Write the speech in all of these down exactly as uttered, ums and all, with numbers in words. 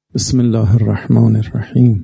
بسم الله الرحمن الرحیم.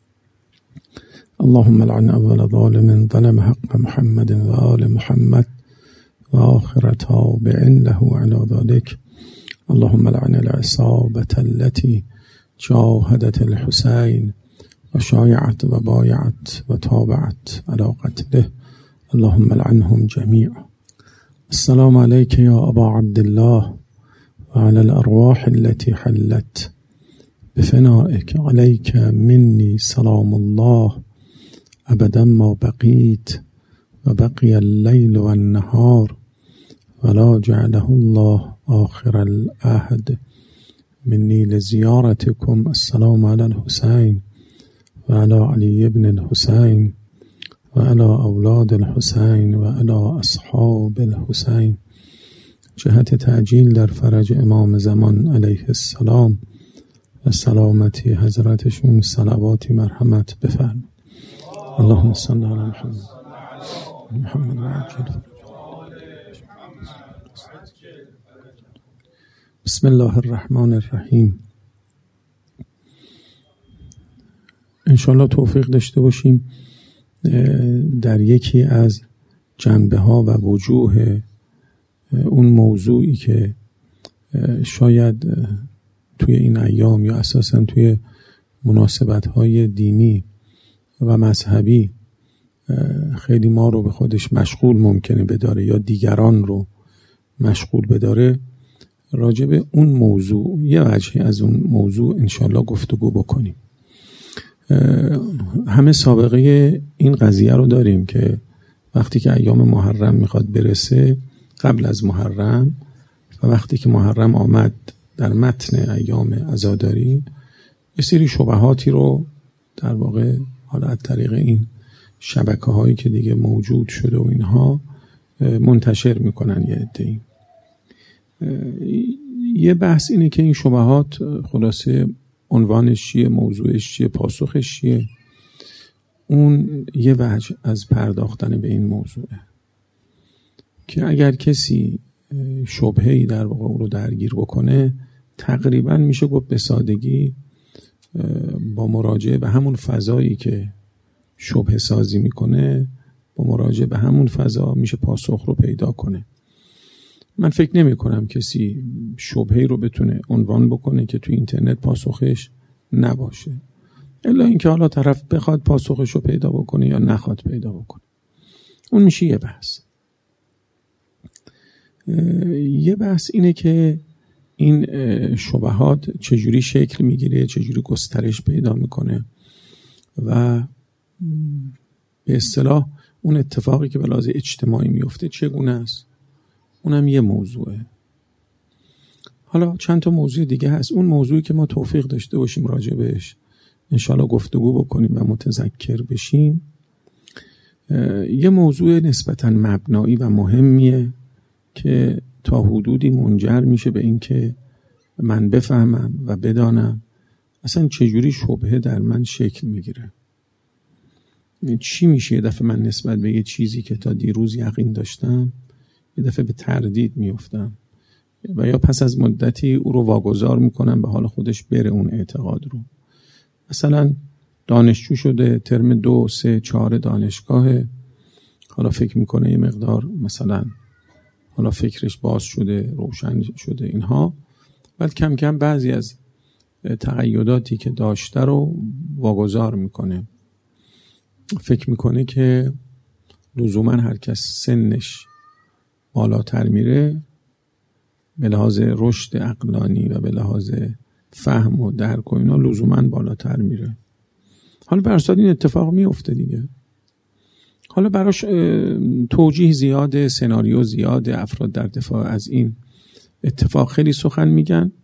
اللهم لعن اول ظالم ظلم حق محمد و آل محمد و آخر تابع له على ذلك. اللهم لعن العصابة التي جاهدت الحسين و شایعت و بایعت و تابعت على قتله. اللهم لعنهم جميعا. السلام عليك يا أبا عبد الله وعلى الأرواح التي حلت بفنائك. عليك مني سلام الله أبدا ما بقيت وبقي الليل والنهار ولا جعله الله آخر العهد مني لزيارتكم. السلام على الحسين وعلى علي بن الحسين وعلى أولاد الحسين وعلى أصحاب الحسين. جهت تعجیل در فرج امام زمان علیه السلام و سلامتی حضرتشون صلواتی مرحمت بفرم. اللهم صل علی محمد محمد عجل. بسم الله الرحمن الرحیم. انشالله توفیق داشته باشیم در یکی از جنبه ها و وجوه اون موضوعی که شاید توی این ایام یا اساساً توی مناسبت‌های دینی و مذهبی خیلی ما رو به خودش مشغول ممکنه بداره یا دیگران رو مشغول بداره، راجع به اون موضوع یه وجهی از اون موضوع انشالله گفتگو بکنیم. همه سابقه این قضیه رو داریم که وقتی که ایام محرم میخواد برسه، قبل از محرم و وقتی که محرم آمد در متن ایام عزاداری، یه سری شبهاتی رو در واقع حالا از طریق این شبکه هایی که دیگه موجود شده و اینها منتشر میکنن یه عده‌ای. یه بحث اینه که این شبهات خلاصه عنوانش چیه، موضوعش چیه، پاسخش چیه. اون یه وجه از پرداختن به این موضوعه که اگر کسی شبهه‌ای در واقع او رو درگیر بکنه، تقریبا میشه گفت به سادگی با مراجعه به همون فضایی که شبهه سازی میکنه، با مراجعه به همون فضا میشه پاسخ رو پیدا کنه. من فکر نمی کنم کسی شبهه‌ای رو بتونه عنوان بکنه که تو اینترنت پاسخش نباشه، الا اینکه حالا طرف بخواد پاسخش رو پیدا بکنه یا نخواد پیدا بکنه. اون میشه یه بحث. یه بحث اینه که این شبهات چجوری شکل میگیره، چجوری گسترش پیدا میکنه و به اصطلاح اون اتفاقی که به لحاظ اجتماعی میفته چگونه است. اونم یه موضوعه. حالا چند تا موضوع دیگه هست. اون موضوعی که ما توفیق داشته باشیم راجع بهش انشالله گفتگو بکنیم و متذکر بشیم، یه موضوع نسبتاً مبنایی و مهمیه که تا حدودی منجر میشه به این که من بفهمم و بدانم اصلا چجوری شبهه در من شکل میگیره. چی میشه یه دفعه من نسبت به یه چیزی که تا دیروز یقین داشتم یه دفعه به تردید میفتم و یا پس از مدتی او رو واگذار میکنم به حال خودش بره اون اعتقاد رو. مثلا دانشجو شده، ترم دو سه چهار دانشگاه، حالا فکر میکنه یه مقدار مثلا حالا فکرش باز شده، روشن شده اینها، بعد کم کم بعضی از تقییداتی که داشته رو واگذار میکنه. فکر میکنه که لزوما هر کس سنش بالاتر میره به لحاظ رشد عقلانی و به لحاظ فهم و درک و اینا لزوما بالاتر میره. حالا برصد این اتفاق میفته دیگه. حالا براش توجیه زیاده، سناریو زیاده، افراد در دفاع از این اتفاق خیلی سخن میگن،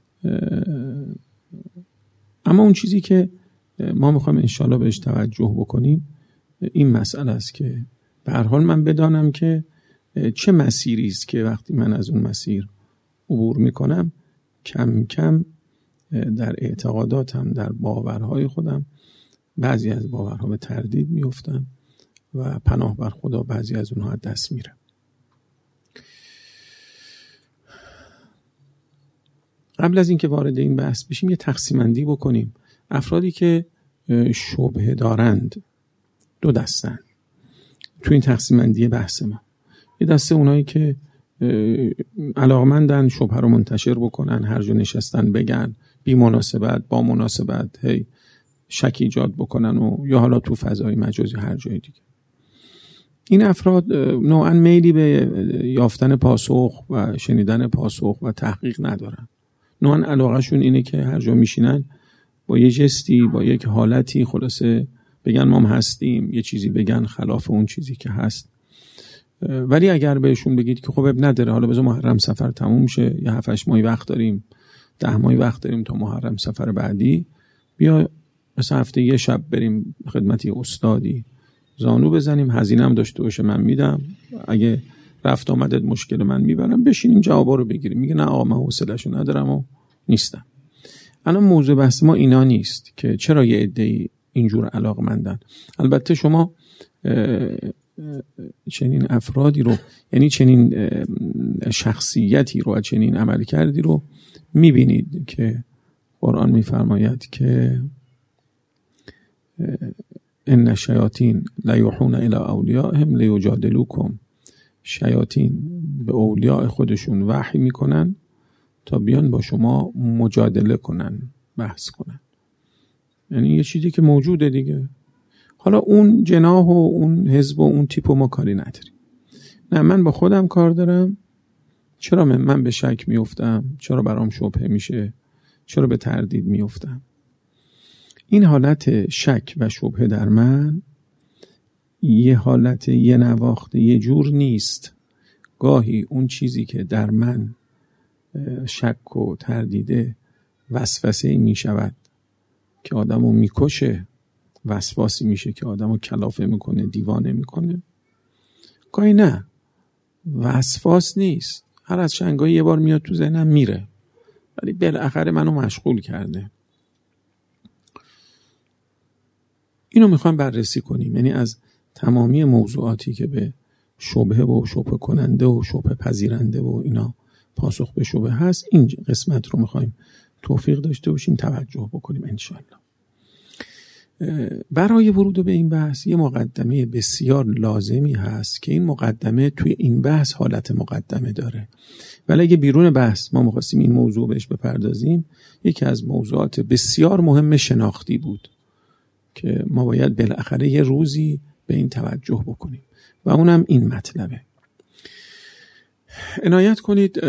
اما اون چیزی که ما میخوایم انشالله بهش توجه بکنیم این مسئله است که به هر حال من بدانم که چه مسیری است که وقتی من از اون مسیر عبور میکنم کم کم در اعتقاداتم، در باورهای خودم بعضی از باورها به تردید میفتم و پناه بر خدا بعضی از اونها دست میره. قبل از اینکه وارد این بحث بشیم یه تقسیم بندی بکنیم. افرادی که شبهه دارند دو دستن تو این تقسیم بندی بحث ما. یه دسته اونایی که علاقمندن شبهه رو منتشر بکنن، هر جا نشستن بگن، بی مناسبت با مناسبت هی شک ایجاد بکنن و یا حالا تو فضای مجازی هر جای دیگه. این افراد نوعاً میلی به یافتن پاسخ و شنیدن پاسخ و تحقیق ندارن. نوعاً علاقهشون اینه که هر جا میشینن با یه جستی، با یک حالتی خلاصه بگن ما هم هستیم، یه چیزی بگن خلاف اون چیزی که هست. ولی اگر بهشون بگید که خب اب نداره، حالا بذار محرم سفر تموم شه، یه هفت هشت ماهی وقت داریم، ده ماهی وقت داریم تا محرم سفر بعدی، بیا مثلا هفته یه شب بریم خدمت یه استادی زانو بزنیم، هزینه هم داشته باشه من میدم، اگه رفت آمدت مشکل من میبرم، بشینیم جوابا رو بگیریم. میگه نه آقا من حوصله‌شو ندارم و نیستم. الان موضوع بحث ما اینا نیست که چرا یه عده‌ای اینجور علاقمندن. البته شما چنین افرادی رو، یعنی چنین شخصیتی رو، چنین عمل کردی رو میبینید که قرآن میفرماید که ان الشیاطین لیوحون الی اولیائهم لیجادلوکم. شیاطین به اولیاء خودشون وحی میکنن تا بیان با شما مجادله کنن، بحث کنن. یعنی یه چیزی که موجوده دیگه. حالا اون جناح و اون حزب و اون تیپ و ما کاری نداریم. نه، من با خودم کار دارم. چرا من, من به شک میافتم؟ چرا برام شبهه میشه؟ چرا به تردید میافتم؟ این حالت شک و شبهه در من یه حالت یه نواخت یه جور نیست. گاهی اون چیزی که در من شک و تردیده وسوسه می شود که آدمو میکشه، وسواسی میشه که آدمو کلافه میکنه، دیوانه میکنه. گاهی نه، وسواس نیست، هر از چنگاهی یه بار میاد تو ذهنم میره، ولی بالاخره منو مشغول کرده. اینو میخوام بررسی کنیم. یعنی از تمامی موضوعاتی که به شبهه و شبهه کننده و شبهه پذیرنده و اینا پاسخ به شبهه هست، این قسمت رو میخوایم توفیق داشته باشیم توجه بکنیم انشالله. برای ورود به این بحث یه مقدمه بسیار لازمی هست که این مقدمه توی این بحث حالت مقدمه داره، ولی اگه بیرون بحث ما می‌خواستیم این موضوع بهش بپردازیم، یکی از موضوعات بسیار مهم شناختی بود که ما باید بالاخره یه روزی به این توجه بکنیم و اونم این مطلبه. عنایت کنید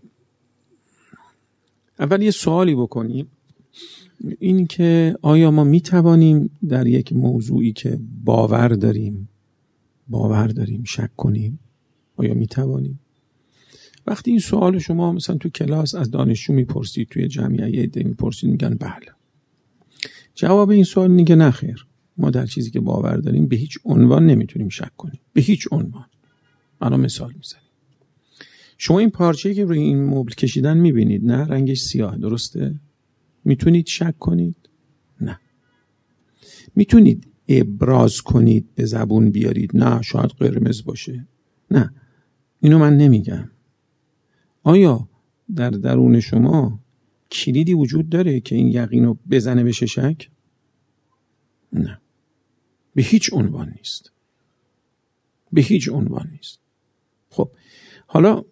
اول یه سوالی بکنیم، این که آیا ما میتوانیم در یک موضوعی که باور داریم باور داریم شک کنیم؟ آیا میتوانیم؟ وقتی این سوال شما مثلا تو کلاس از دانشجو میپرسید، توی جمعیت یه عده میپرسید، میگن بله. جواب این سوال اینه که نه خیر، ما در چیزی که باور داریم به هیچ عنوان نمیتونیم شک کنیم، به هیچ عنوان. الان مثال میزنیم. شما این پارچه‌ای که روی این مبل کشیدن میبینید، نه رنگش سیاه، درسته؟ میتونید شک کنید؟ نه. میتونید ابراز کنید، به زبون بیارید؟ نه، شاید قرمز باشه. نه، اینو من نمیگم. آیا در درون شما کلیدی وجود داره که این یقینو بزنه بشه شک؟ نه، به هیچ عنوان نیست، به هیچ عنوان نیست. خب حالا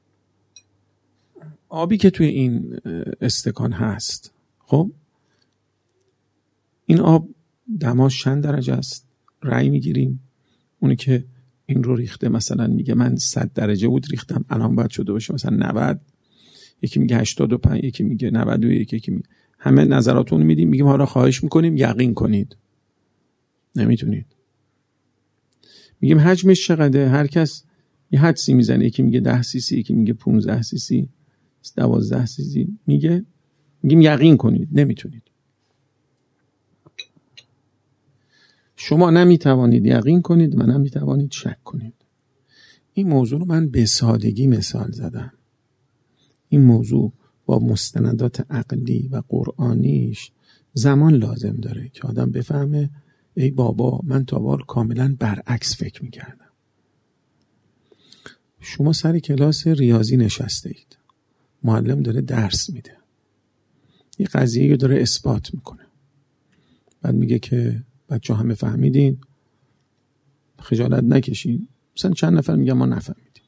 آبی که توی این استکان هست، خب این آب دماش چند درجه است؟ رأی میگیریم. اونی که این رو ریخته مثلا میگه من صد درجه بود ریختم، الان باید شده باشه مثلا نود، یکی میگه هشتاد و پنج، یکی میگه نود و یک، یکی میگه. همه نظراتون میدیم، میگیم حالا خواهش میکنیم یقین کنید. نمیتونید. میگیم حجمش چقدره؟ هر کس یه حدسی میزنه، یکی میگه ده سی سی، یکی میگه پانزده سی سی، دوازده سی سی میگه. میگیم یقین کنید. نمیتونید. شما نمیتوانید یقین کنید و نمیتوانید شک کنید. این موضوع رو من به سادگی مثال زدم. این موضوع با مستندات عقلی و قرآنیش زمان لازم داره که آدم بفهمه ای بابا من تا حالا کاملا برعکس فکر میکردم. شما سر کلاس ریاضی نشسته اید، معلم داره درس میده، یه قضیه رو داره اثبات میکنه، بعد میگه که بچه همه فهمیدین، خجالت نکشین. مثلا چند نفر میگن ما نفهمیدیم.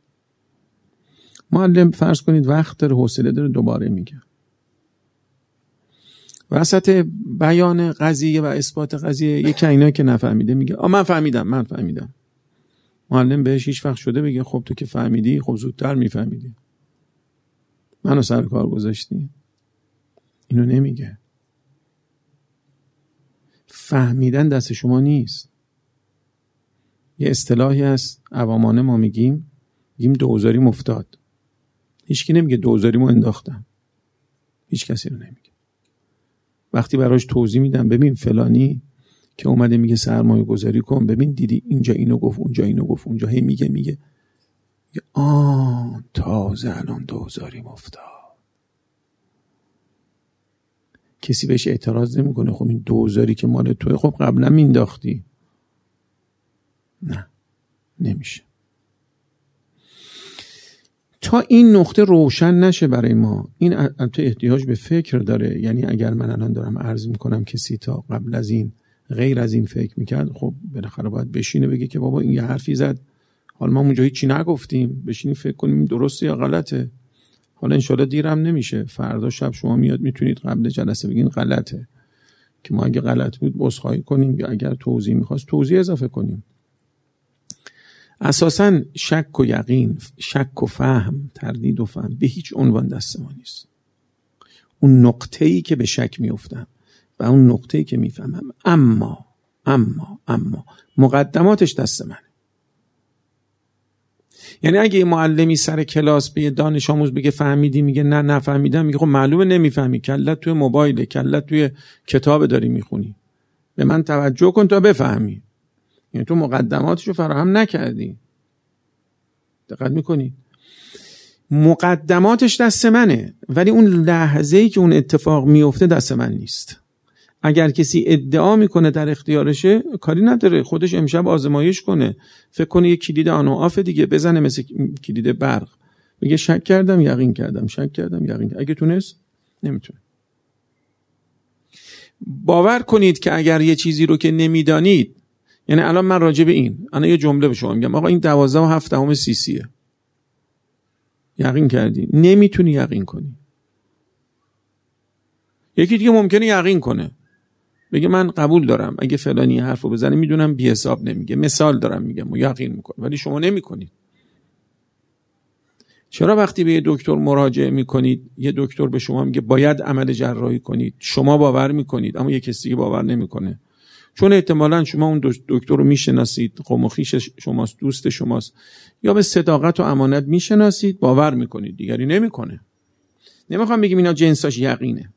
معلم فرض کنید وقت داره، حوصله داره، دوباره میگه. وسط بیان قضیه و اثبات قضیه یکی اینایی که نفهمیده میگه آ من فهمیدم من فهمیدم. معلم بهش هیچ وقت شده بگه خب تو که فهمیدی خب زودتر میفهمیدی، منو سر کار گذاشتی؟ اینو نمیگه. فهمیدن دست شما نیست. یه اصطلاحی هست عوامانه ما میگیم، میگیم دوزاریم افتاد. هیچکی نمیگه دوزاریمو انداختم، هیچ کسی رو نمیگه. وقتی براش توضیح میدم ببین فلانی که اومده میگه سرمایه گذاری کن، ببین دیدی اینجا اینو گفت اونجا اینو گفت اونجا، هی میگه میگه آه تازه الان دوزاریم افتاد. کسی بهش اعتراض نمیکنه خب این دوزاری که مال توه خب قبلا مینداختی. نه نمیشه. تا این نقطه روشن نشه برای ما، این البته احتیاج به فکر داره. یعنی اگر من الان دارم عرض میکنم کسی تا قبل از این غیر از این فکر میکرد، خب بالاخره باید بشینه بگه که بابا این یه حرفی زد، حالا ما اونجا هیچی نگفتیم، بشینیم فکر کنیم درسته یا غلطه. حالا انشالله دیرم نمیشه، فردا شب شما میاد میتونید قبل جلسه بگین غلطه، که ما اگه غلط بود عذرخواهی کنیم، یا اگر توضیح میخواست توضیح اضافه کنیم. اساساً شک و یقین، شک و فهم، تردید و فهم به هیچ عنوان دست ما نیست. اون نقطه‌ای که به شک میافتم و اون نقطه‌ای که میفهمم، اما اما اما مقدماتش دست منه. یعنی اگه یه معلمی سر کلاس به یه دانش آموز بگه فهمیدی، میگه نه نفهمیدم، میگه خب معلومه نمیفهمی، کلت توی موبایله، کلت توی کتاب داری میخونی، به من توجه کن تا بفهمی. یعنی تو مقدماتشو فراهم نکردی. دقت میکنی؟ مقدماتش دست منه، ولی اون لحظه‌ای که اون اتفاق میفته دست من نیست. اگر کسی ادعا میکنه در اختیارشه، کاری نداره، خودش امشب آزمایش کنه، فکر کنه یه کلید آن و آف دیگه بزنه مثل کلید برق، میگه شک کردم یقین کردم، شک کردم یقین کردم. اگه تونست نمیتونه. باور کنید که اگر یه چیزی رو که نمیدانید، یعنی الان من راجع به این الان یه جمله به شما میگم آقا این دوازده و هفت دهم سی سیه، یقین کردی؟ نمیتونی یقین کنی. یکی دیگه ممکنه یقین کنه، بگه من قبول دارم اگه فلانی حرفو بزنه میدونم بی حساب نمیگه، مثال دارم میگم و یقین میکنه، ولی شما نمیکنید. چرا وقتی به یه دکتر مراجعه میکنید یه دکتر به شما میگه باید عمل جراحی کنید، شما باور میکنید اما یه کسی دیگه باور نمیکنه؟ چون احتمالاً شما اون دکتر رو میشناسید، قوم و خویش شماست، دوست شماست، یا به صداقت و امانت میشناسید، باور میکنید، دیگری نمیکنه. نمیخوام بگیم اینا جنساش یقینه،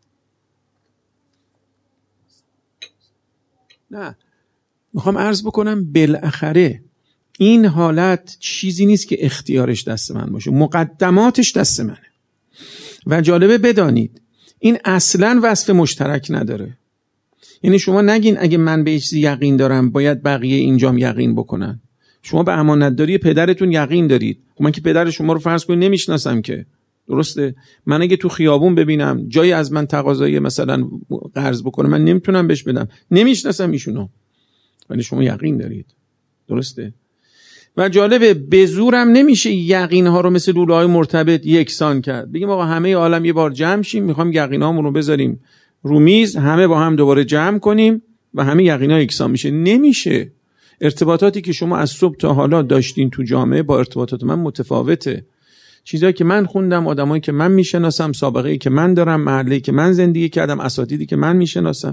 نه، میخوام عرض بکنم بالاخره این حالت چیزی نیست که اختیارش دست من باشه، مقدماتش دست منه. و جالبه بدانید این اصلاً وصف مشترک نداره. یعنی شما نگین اگه من به چیزی یقین دارم باید بقیه اینجام یقین بکنن. شما به امانتداری پدرتون یقین دارید، من که پدر شما رو فرض کنید نمیشناسم که، درسته؟ من اگه تو خیابون ببینم جایی از من تقاضای مثلا قرض بکنه من نمیتونم بهش بدم، نمیشناسم ایشونو، ولی شما یقین دارید، درسته؟ و جالبه به زورم نمیشه یقین ها رو مثل لوله های مرتبط یکسان کرد، بگیم آقا همه عالم یه بار جمع شیم، میخوام یقین هامون رو بذاریم رو میز، همه با هم دوباره جمع کنیم و همه یقین ها یکسان میشه. نمیشه. ارتباطاتی که شما از صبح تا حالا داشتین تو جامعه با ارتباطات من متفاوته. چیزایی که من خوندم، آدمایی که من میشناسم، سابقه‌ای که من دارم، محله‌ای که من زندگی کردم، اساتیدی که من میشناسم،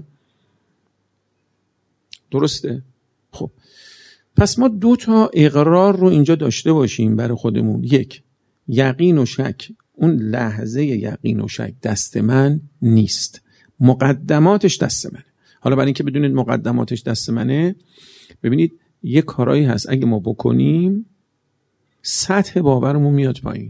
درسته؟ خب پس ما دو تا اقرار رو اینجا داشته باشیم برای خودمون. یک، یقین و شک، اون لحظه یقین و شک دست من نیست، مقدماتش دست منه. حالا برای اینکه بدونید مقدماتش دست منه، ببینید یه کارایی هست اگه ما بکنیم سطح باورمون میاد پایین.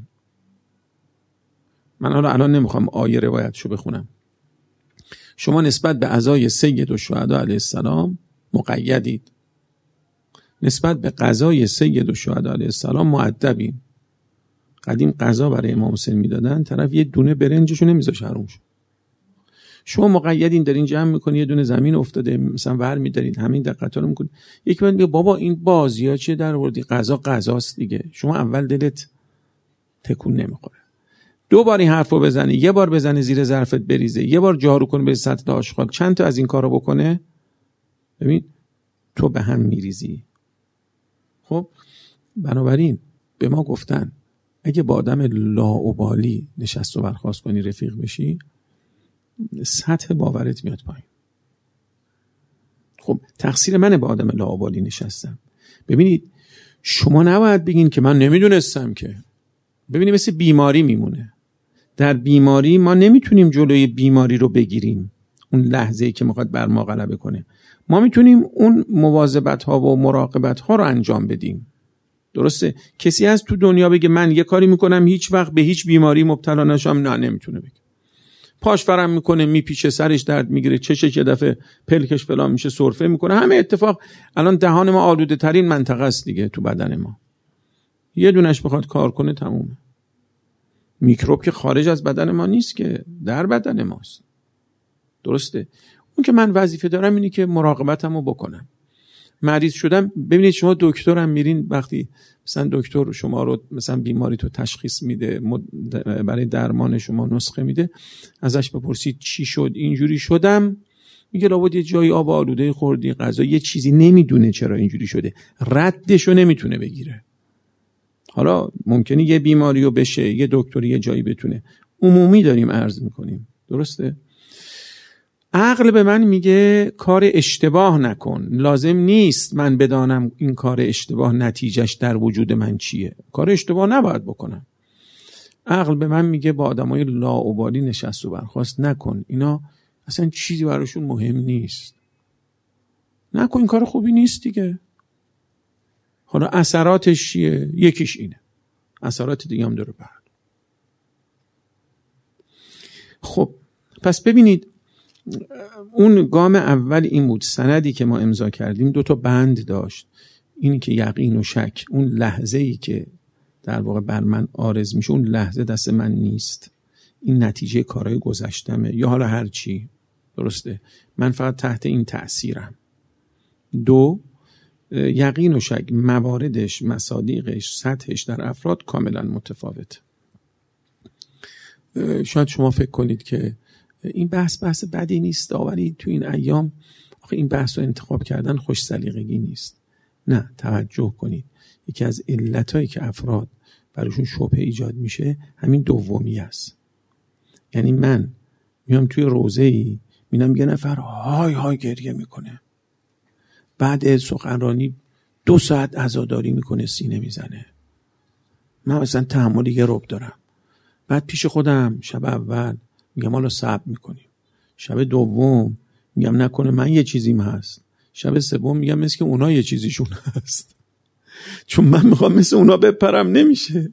من حالا الان نمیخوام آیه روایتشو بخونم. شما نسبت به عزای سید الشهدا علیه السلام مقیدید، نسبت به قضای سید الشهدا علیه السلام مؤدبین. قدیم قضا برای امام حسین میدادن، طرف یه دونه برنجشو نمیذاش حروم شه. شما مقیدین دارین جمع میکنین، یه دونه زمین افتاده مثلا ور میدارین، همین دقیقاً رو میکنین. یک من میگه بابا این بازی‌ها چیه در آوردی؟ قضا قضاست دیگه. شما اول دلت تکون نمیخوره. دو بار این حرفو بزنی، یه بار بزنی زیر ظرفت بریزه، یه بار جارو کنه به سطح آشغال، چند تا از این کارو بکنه، ببین تو به هم میریزی. خب بنابراین به ما گفتن اگه با آدم لاابالی نشست و برخاست کنی، رفیق بشی، سطح باورت میاد پایین. خب تقصیر منه با آدم لاابالی نشستم. ببینید شما نباید بگین که من نمیدونستم که. ببینید مثل بیماری میمونه. در بیماری ما نمیتونیم جلوی بیماری رو بگیریم، اون لحظه‌ای که میخواد بر ما غلبه کنه. ما میتونیم اون مواظبت ها و مراقبت ها رو انجام بدیم. درسته؟ کسی از تو دنیا بگه من یه کاری میکنم هیچ وقت به هیچ بیماری مبتلا نشم؟ نه، نمیتونه بگه. پاش فرم میکنه، میپیچه، سرش درد میگیره، چشش یه دفعه پلکش فلان میشه، سرفه میکنه، همه اتفاق. الان دهان ما آلوده ترین منطقه است دیگه تو بدن ما. یه دونش بخواد کار کنه تمومه. میکروب که خارج از بدن ما نیست که، در بدن ماست. درسته؟ اون که من وظیفه دارم اینه که مراقبتمو بکنم. مریض شدم، ببینید شما دکترم میرین، وقتی مثلا دکتر شما رو مثلا بیماری تو تشخیص میده، برای درمان شما نسخه میده، ازش بپرسید چی شد اینجوری شدم، میگه لابد یه جایی آب آلوده خوردی، غذا، یه چیزی، نمیدونه چرا اینجوری شده، ردشو نمیتونه بگیره. حالا ممکنه یه بیماری رو بشه، یه دکتری یه جایی بتونه، عمومی داریم عرض میکنیم. درسته؟ عقل به من میگه کار اشتباه نکن، لازم نیست من بدانم این کار اشتباه نتیجهش در وجود من چیه، کار اشتباه نباید بکنم. عقل به من میگه با آدمای لاابالی نشست و برخاست نکن، اینا اصلا چیزی براشون مهم نیست، نکن، این کار خوبی نیست دیگه. حالا اثراتش چیه؟ یکیش اینه، اثرات دیگه هم داره بعد. خب پس ببینید اون گام اول این بود، سندی که ما امضا کردیم دو تا بند داشت، اینی که یقین و شک، اون لحظه‌ای که در واقع بر من عارض میشه، اون لحظه دست من نیست، این نتیجه کارهای گذشتمه یا حالا هر چی. درسته؟ من فقط تحت این تأثیرم. دو، یقین و شک مواردش، مصادیقش، سطحش در افراد کاملا متفاوت. شاید شما فکر کنید که این بحث بحث بدی نیست، ولی تو این ایام آخه این بحث رو انتخاب کردن خوش سلیقگی نیست. نه، توجه کنید، یکی از علتایی که افراد براشون شبهه ایجاد میشه همین دومی است. یعنی من میام توی روزه‌ای میبینم یه نفر های های گریه میکنه، بعد سخنرانی دو ساعت عزاداری میکنه، سینه میزنه، من مثلا تحمل یه ربع دارم. بعد پیش خودم شب اول میگم حالا صبر میکنیم، شب دوم میگم نکنه من یه چیزیم هست، شب سوم میگم مثل که اونا یه چیزیشون هست، چون من میخوام مثل اونا بپرم، نمیشه.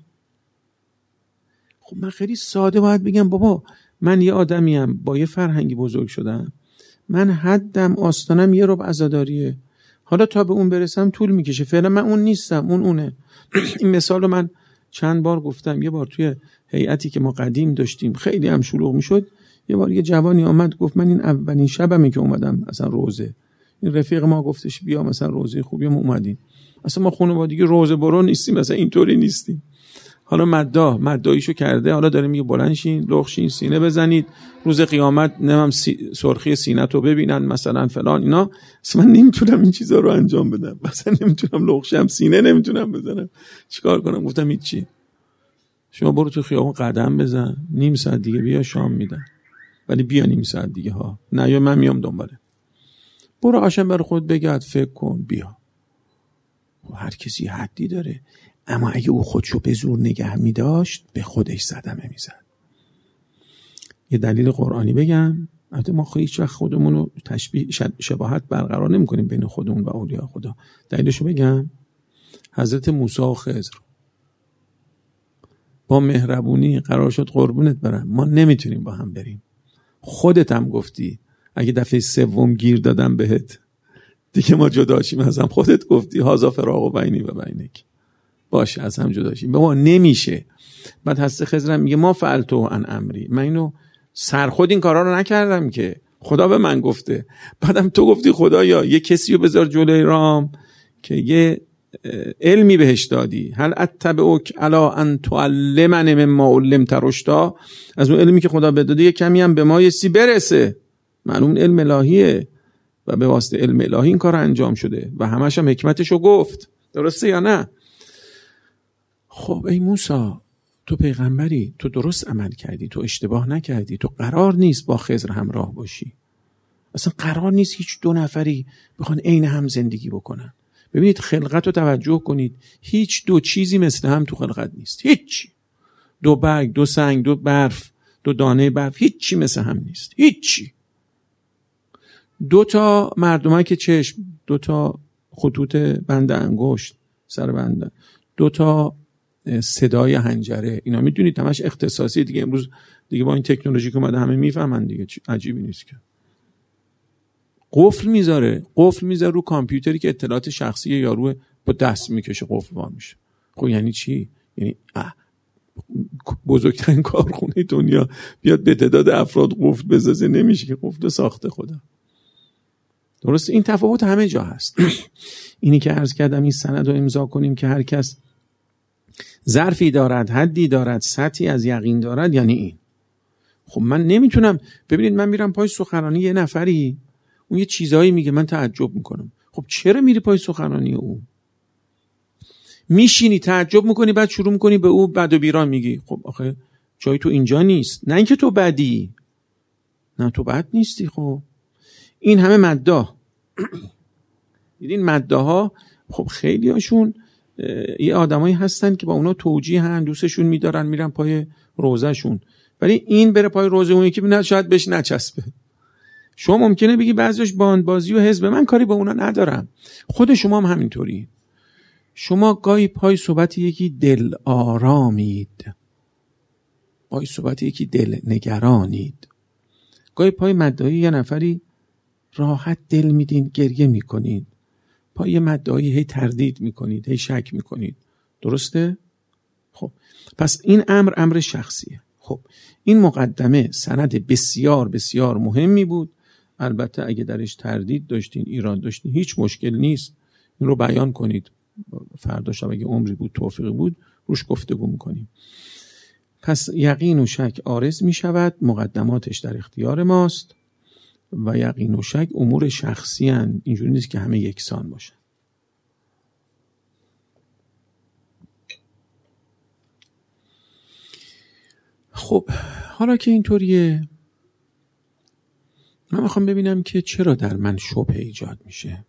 خب من خیلی ساده باید بگم بابا من یه آدمیم با یه فرهنگی بزرگ شدم، من حدم آستانم یه ربع عزاداریه، حالا تا به اون برسم طول میکشه، فعلا من اون نیستم، اون اونه. این مثال رو من چند بار گفتم. یه بار توی هیئتی که ما قدیم داشتیم خیلی هم شلوغ میشد، یه بار یه جوانی آمد گفت من این اولین شبمه که اومدم اصلا روزه، این رفیق ما گفتش بیا مثلا روزه خوبی، ما اومدیم، اصلا ما خانوادگی روزه برو نیستیم، مثلا اینطوری نیستیم. حالا مداح مداحیشو کرده، حالا داره میگه بلند شین، لخ شین، سینه بزنید، روز قیامت نمیم سی، سرخی سینه تو ببینن مثلا فلان اینا. اصلا من نمیتونم این چیزا رو انجام بدم، مثلا نمیتونم لخ شم، سینه نمیتونم بزنم، چیکار کنم؟ گفتم هیچی، شما برو تو خیابون قدم بزن، نیم ساعت دیگه بیا شام میدن، ولی بیا نیم ساعت دیگه ها، نه یا من میام دنباله. برو آشن برای خود بگرد، فکر کن، بیا. هر کسی حدی داره، اما اگه او خودشو به زور نگه می داشت به خودش صدمه می زد. یه دلیل قرآنی بگم، البته ما هیچ وقت خودمون رو تشبیه شباهت برقرار نمی کنیم بین خودمون و اولیاء خدا. دلیلشو بگم، حضرت موسی و خضر با مهربونی قرار شد قربونت برم، ما نمیتونیم با هم بریم، خودت هم گفتی اگه دفعه سوم گیر دادم بهت دیگه ما جدا شیم از هم، خودت گفتی هازا فراق بینی و بینک، باشه از هم جدا شیم، به ما نمیشه. بعد حضرت خضر میگه ما فعلتو عن امری، من اینو سرخود این کارا رو نکردم که، خدا به من گفته. بعدم تو گفتی خدایا یه کسی رو بذار جلوی رام که یه علمی بهش دادی، هل اتبعک علی ان تعلمنی مما علمت رشدا، از اون علمی که خدا بهت داده یه کمی هم به ما یه سی برسه. معلوم علم الهیه و به واسطه علم الهی این کار انجام شده و همش هم حکمتشو گفت. درسته یا نه؟ خب ای موسی، تو پیغمبری، تو درست عمل کردی، تو اشتباه نکردی، تو قرار نیست با خضر همراه باشی. اصلا قرار نیست هیچ دو نفری بخوان عین هم زندگی بکنن. ببینید خلقت رو توجه کنید، هیچ دو چیزی مثل هم تو خلقت نیست. هیچ دو برگ، دو سنگ، دو برف، دو دانه برف، هیچی مثل هم نیست. هیچی. دو تا مردمک چشم، دو تا خطوط بند انگشت سر بند، دو تا صدای حنجره، اینا میدونید همش اختصاصی دیگه. امروز دیگه با این تکنولوژی که اومده همه میفهمن دیگه، عجیبی نیست که. قفل میذاره، قفل میذاره رو کامپیوتری که اطلاعات شخصی یارو با دست میکشه قفل وا میشه. خب یعنی چی؟ یعنی بزرگترین کارخونه دنیا بیاد به تعداد افراد قفل بزنه نمیشه که، قفل ساخته خدا. درست؟ این تفاوت همه جا هست. اینی که عرض کردم این سند رو امضا کنیم که هر کس ظرفی دارد، حدی دارد، سطحی از یقین دارد، یعنی این. خب من نمیتونم، ببینید من میرم پای سخنرانی یه نفری، اون یه چیزایی میگه، من تعجب میکنم. خب چرا میری پای سخنرانی او؟ میشینی تعجب میکنی، بعد شروع میکنی به او بد و بیران میگی. خب آخه جای تو اینجا نیست. نه اینکه تو بدی، نه تو بد نیستی. خب این همه مداح دیدین مداحا، خب خیلی هاشون یه آدمایی هستن که با اونا توجیه هن، دوستشون میدارن، میرن پای روزه شون، ولی این بره پای روزه اون یکی نه شاید بهش نچسبه. شما ممکنه بگی بعضیش باندبازی و حزب، من کاری با اونا ندارم. خود شما هم همینطوری. شما گاهی پای صحبت یکی دل آرامید، گاهی صحبت یکی دل نگرانید، گاهی پای مدعای یه نفری راحت دل میدین، گریه میکنید، پای یه مدعای هی تردید میکنید، هی شک میکنید. درسته؟ خب پس این امر امر شخصیه. خب این مقدمه سند بسیار بسیار مهمی بود. البته اگه درش تردید داشتین، ایراد داشتین، هیچ مشکل نیست، این رو بیان کنید. فردا شب اگه عمری بود، توفیقی بود، روش گفتگو میکنیم. پس یقین و شک عارض میشود، مقدماتش در اختیار ماست و یقین و شک امور شخصی هن. اینجوری نیست که همه یکسان باشن. خب حالا که اینطوریه، من میخوام ببینم که چرا در من شبهه ایجاد میشه.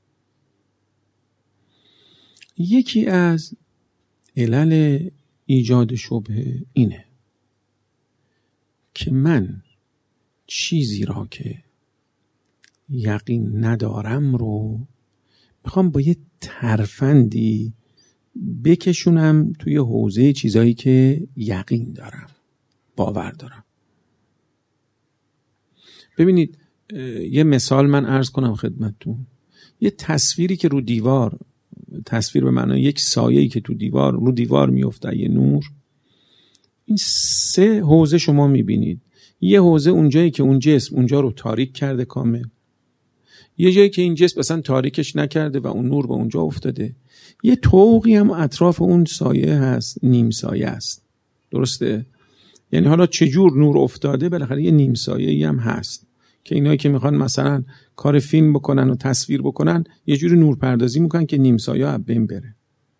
یکی از علل ایجاد شبهه اینه که من چیزی را که یقین ندارم رو میخوام با یه ترفندی بکشونم توی حوزه چیزایی که یقین دارم، باور دارم. ببینید یه مثال من عرض کنم خدمتتون. یه تصویری که رو دیوار، تصویر به معنی یک سایه‌ای که تو دیوار رو دیوار میفته، یه نور، این سه حوزه شما میبینید. یه حوزه اونجایی که اون جسم اونجا رو تاریک کرده کامل، یه جایی که این جسم اصلا تاریکش نکرده و اون نور به اونجا افتاده، یه طوقی هم اطراف اون سایه هست، نیم سایه است. درسته؟ یعنی حالا چجور نور افتاده، بالاخره یه نیم سایه‌ای هم هست که اینایی که میخوان مثلا کار فیلم بکنن و تصویر بکنن یه جوری نور پردازی میکنن که نیم سایه از بین بره.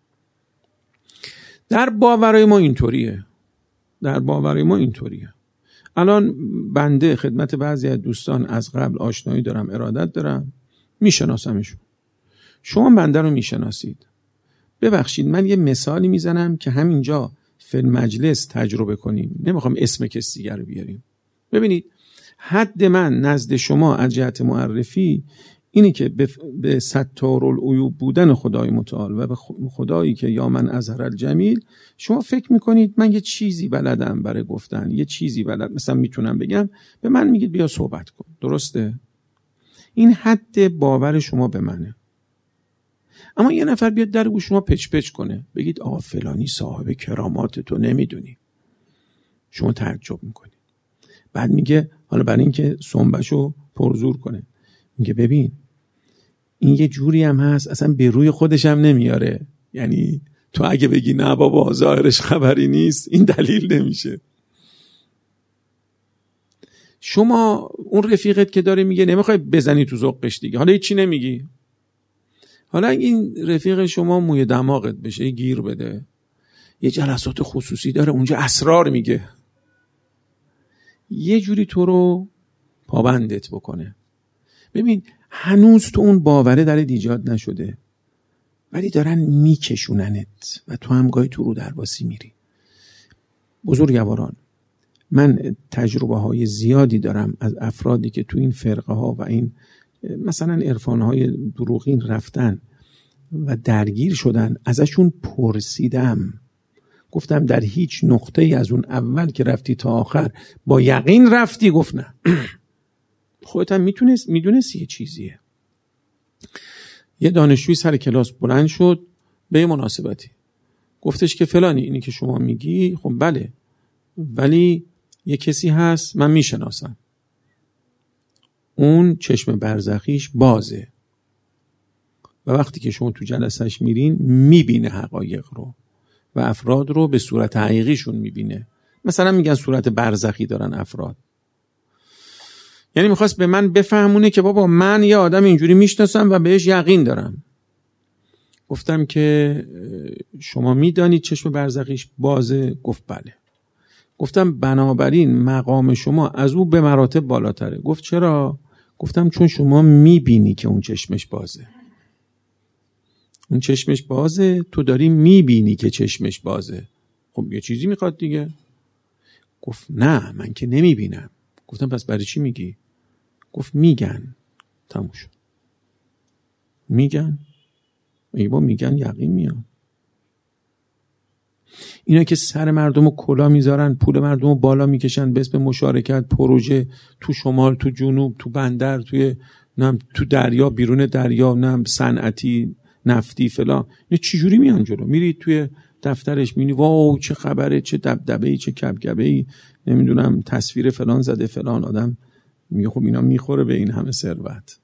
در باورای ما اینطوریه. در باورای ما اینطوریه. الان بنده خدمت بعضی از دوستان از قبل آشنایی دارم، ارادت دارم، میشناسمشون. شما بنده رو میشناسید. ببخشید من یه مثالی میزنم که همینجا فی المجلس تجربه کنیم، نمیخوام اسم کسی دیگر رو بیاریم. ببینید حد من نزد شما از جهت معرفی اینی که به ستارالعیوب بودن خدای متعال و به خدایی که یا من اظهر الجمیل، شما فکر میکنید من یه چیزی بلدم برای گفتن، یه چیزی بلد مثلا میتونم بگم، به من میگید بیا صحبت کن. درسته؟ این حد باور شما به منه. اما یه نفر بیاد در گوش شما پچ پچ کنه، بگید آقا فلانی صاحب کرامات، تو نمیدونی. شما تعجب میکنید. بعد میگه حالا برای اینکه سنبشو پرزور کنه میگه ببین این یه جوری هم هست اصلا به روی خودش هم نمیاره، یعنی تو اگه بگی نه بابا ظاهرش خبری نیست این دلیل نمیشه. شما اون رفیقت که داره میگه نمیخوای بزنی تو ذوقش دیگه، حالا هیچی نمیگی، حالا این رفیق شما موی دماغت بشه گیر بده، یه جلسات خصوصی داره اونجا اسرار میگه، یه جوری تو رو پابندت بکنه. ببین هنوز تو اون باوره در ایجاد نشده ولی دارن میکشوننت و تو هم گاهی تو رو درواسی میری. بزرگواران، من تجربه های زیادی دارم از افرادی که تو این فرقه ها و این مثلا عرفان های دروغین رفتن و درگیر شدن، ازشون پرسیدم، گفتم در هیچ نقطه ای از اون اول که رفتی تا آخر با یقین رفتی؟ گفت نه. خودت هم میتونست میدونستی یه چیزیه. یه دانشجوی سر کلاس بلند شد به یه مناسبتی گفتش که فلانی اینی که شما میگی خب بله، ولی یه کسی هست من میشناسم، اون چشم برزخیش بازه و وقتی که شما تو جلسهش میرین میبینه حقایق رو و افراد رو به صورت حقیقیشون میبینه. مثلا میگن صورت برزخی دارن افراد، یعنی میخواست به من بفهمونه که بابا من یه آدم اینجوری میشناسم و بهش یقین دارم. گفتم که شما میدانید چشم برزخیش بازه؟ گفت بله. گفتم بنابراین مقام شما از او به مراتب بالاتره. گفت چرا؟ گفتم چون شما میبینی که اون چشمش بازه، اون چشمش بازه، تو داری میبینی که چشمش بازه، خب یه چیزی میخواد دیگه. گفت نه من که نمیبینم. گفتم پس برای چی میگی؟ گفت میگن. تموم شد. میگن ای با میگن یقین میاد. اینا که سر مردم رو کلا میذارن، پول مردم رو بالا میکشن به اسم مشارکت، پروژه تو شمال، تو جنوب، تو بندر، توی نم تو دریا، بیرون دریا، نم صنعتی، نفتی فلان، اینا چجوری میان جلو؟ میری توی دفترش میبینی واو چه خبره، چه دبدبه‌ای، چه کبکبه‌ای، نمیدونم تصویر فلان زده فلان آدم، میگه خب اینا میخوره به این همه ثروت.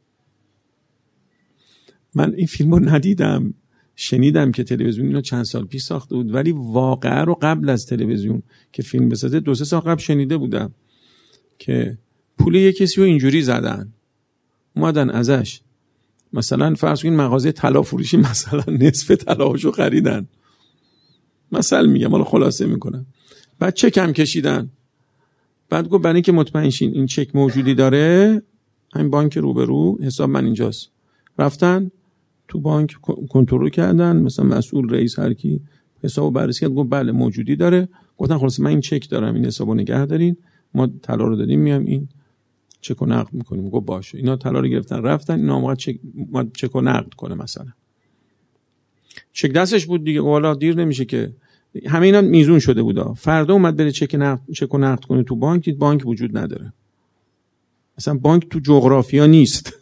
من این فیلمو ندیدم، شنیدم که تلویزیون اینو چند سال پیش ساخته بود، ولی واقعا رو قبل از تلویزیون که فیلم بسازه دو سه سال قبل شنیده بودم که پول یک کسی رو اینجوری زدن، اومدن ازش مثلا فرض کنین مغازه طلا فروشی مثلا نصف طلاهاشو خریدن، مثلا میگم حالا خلاصه میکنم، بعد چک هم کشیدن، بعد گفت برای اینکه مطمئن شین این چک موجودی داره، همین بانک روبرو حساب من اینجاست، رفتن تو بانک کنترل کردن، مثلا مسئول رئیس هر کی حسابو بررسی کرد، گفت بله موجودی داره. گفتن خلاص من این چک دارم، این حسابو نگه دارین، ما طلا رو دادیم میام این چک رو نقد میکنیم. گفت باشه. اینا طلا رو گرفتن رفتن، اینا اومد چک ما چک رو نقد کنه، مثلا چک دستش بود دیگه، والا دیر نمیشه که همه اینا میزون شده بودا. فردا اومد بره چک نقد چک رو نقد کنه تو بانک، دید بانک وجود نداره، اصلا بانک تو جغرافیا نیست.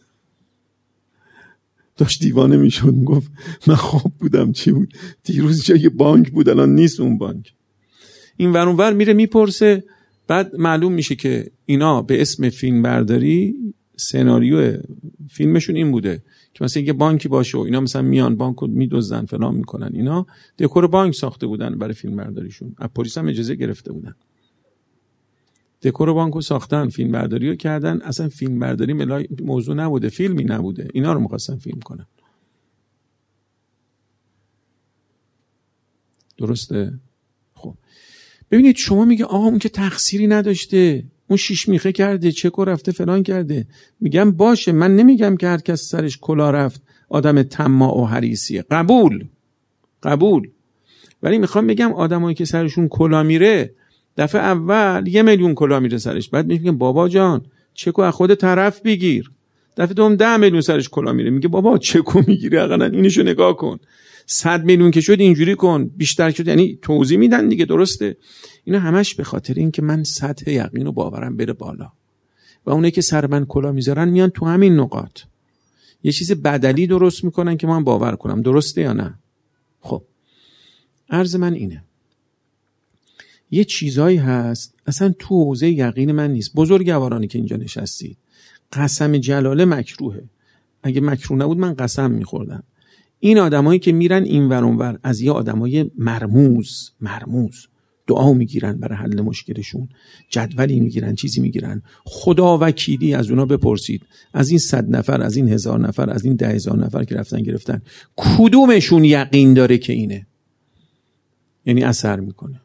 داشت دیوانه میشد، گفت من خواب بودم چی بود، دیروز جای بانک بود الان نیست اون بانک. این ور اون ور میره میپرسه، بعد معلوم میشه که اینا به اسم فیلم برداری سناریو فیلمشون این بوده که مثلا یه بانکی باشه و اینا مثلا میان بانکو میدزدن فلان میکنن، اینا دکور بانک ساخته بودن برای فیلم برداریشون، از پلیس هم اجازه گرفته بودن، دکور بانکو ساختن، فیلم برداری رو کردن، اصلا فیلم برداری موضوع نبوده، فیلمی نبوده، اینا رو می‌خواستن فیلم کنن. درسته؟ خب ببینید شما میگه آقا اون که تقصیری نداشته، اون شیش میخه کرده، چکو رفته فلان کرده، میگم باشه، من نمیگم که هر کس سرش کلا رفت آدم طماع و حریصیه، قبول قبول، ولی میخوام بگم آدمایی که سرشون کلا میره دفعه اول یه میلیون کلا میره سرش، بعد میگم بابا جان چکو از خود طرف بگیر، دفعه دوم ده میلیون سرش کلا میره، میگه بابا چکو میگیری اقلا اینشو نگاه کن، صد میلیون که شد اینجوری کن، بیشتر شد، یعنی توضیح میدن دیگه. درسته؟ اینا همش به خاطر این که من سطح یقین و باورم بره بالا و اونه که سر من کلا میذارن میان تو همین نقاط یه چیز بدلی درست میکنن که من باور کنم. درسته یا نه؟ خب عرض من اینه، یه چیزایی هست اصلا تو حوزه یقین من نیست. بزرگوارانی که اینجا نشستید، قسم جلاله مکروهه. اگه مکروه نبود من قسم میخوردم. این آدمایی که میرن این ور اون ور از یه آدمای مرموز مرموز دعا میگیرن برای حل مشکلشون، جدولی میگیرن، چیزی میگیرن، خدا وکیلی از اونا بپرسید، از این صد نفر، از این هزار نفر، از این ده هزار نفر که رفتن گرفتن، کدومشون یقین داره که اینه؟ یعنی اثر میکنه.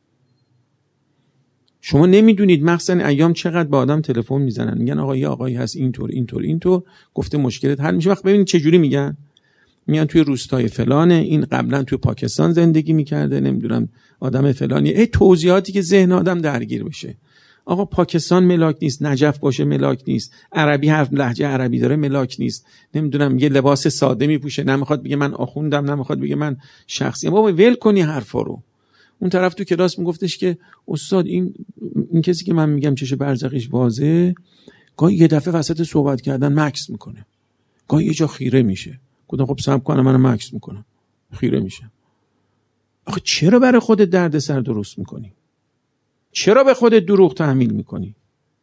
شما نمیدونید مخصوصا ایام چقدر با آدم تلفن میزنن، میگن آقا یه آقایی هست اینطور اینطور اینطور گفته مشکلت حل میشه. وقت ببینید چه جوری میگن، میان توی روستای فلانه، این قبلا توی پاکستان زندگی میکرده، نمیدونم آدم فلانی، ای توضیحاتی که ذهن آدم درگیر بشه. آقا پاکستان ملاک نیست، نجف باشه ملاک نیست، عربی حرف لهجه عربی داره ملاک نیست، نمیدونم یه لباس ساده میپوشه، نمیخواد بگه من آخوندم، نمیخواد بگه من شخصی. بابا ول کنی حرفا رو. اون طرف تو کلاس میگفتش که استاد این این کسی که من میگم چشه برزخیش واضحه، گاهی یه دفعه وسط صحبت کردن مکس میکنه، گاهی یه جا خیره میشه. گفتم خب صبر کنم منم مکس میکنم، خیره میشه. آخه چرا برای خودت دردسر درست میکنی؟ چرا به خودت دروغ تحمیل میکنی؟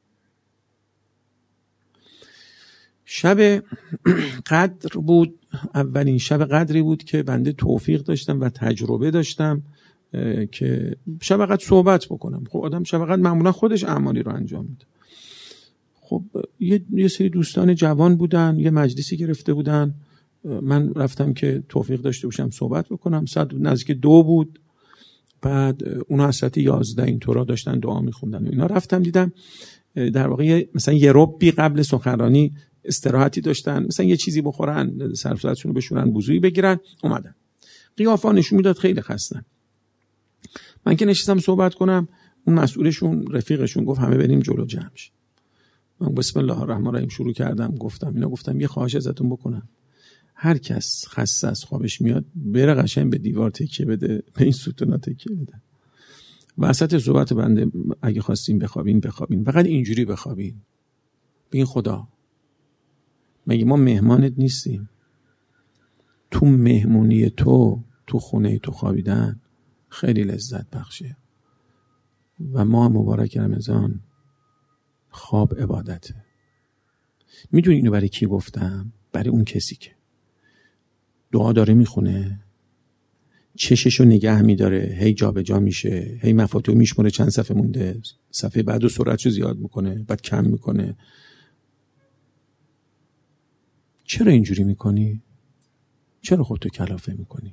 شب قدر بود، اولین شب قدری بود که بنده توفیق داشتم و تجربه داشتم که شب قدر صحبت بکنم. خب آدم شب قدر معمولا خودش اعمالی رو انجام میده. خب یه, یه سری دوستان جوان بودن، یه مجلسی گرفته بودن، من رفتم که توفیق داشته باشم صحبت بکنم. ساعت نزدیک دو بود، بعد اونا از ساعت یازده اینطورا داشتن دعا میخوندن و اینا. رفتم دیدم در واقع مثلا یه ربی قبل سخنرانی استراحتی داشتن، مثلا یه چیزی بخورن، سر صورتشون رو بشورن، وضوئی بگیرن، اومدن. قیافه نشون میداد خیلی خستن. من که نشستم صحبت کنم، اون مسئولشون رفیقشون گفت همه بریم جلو جمع شیم. من بسم الله الرحمن الرحیم شروع کردم، گفتم اینا، گفتم یه خواهش ازتون بکنم، هر کس خسته از خوابش میاد بره قشنگ به دیوار تکیه بده، به این ستونا تکیه بده. وسط صحبت بنده اگه خواستین بخوابین بخوابین، فقط اینجوری بخوابین. بگین خدا مگه ما مهمانت نیستیم؟ تو مهمونی تو، تو خونه تو خوابیدن خیلی لذت بخشه و ما مبارک رمضان خواب عبادته. میدونی اینو برای کی گفتم؟ برای اون کسی که دعا داره میخونه، چششو نگه میداره، هی جا به جا میشه، هی مفاتیح میشمره چند صفحه مونده، صفحه بعدو سرعتشو زیاد میکنه، بعد کم میکنه. چرا اینجوری میکنی؟ چرا خودتو کلافه میکنی؟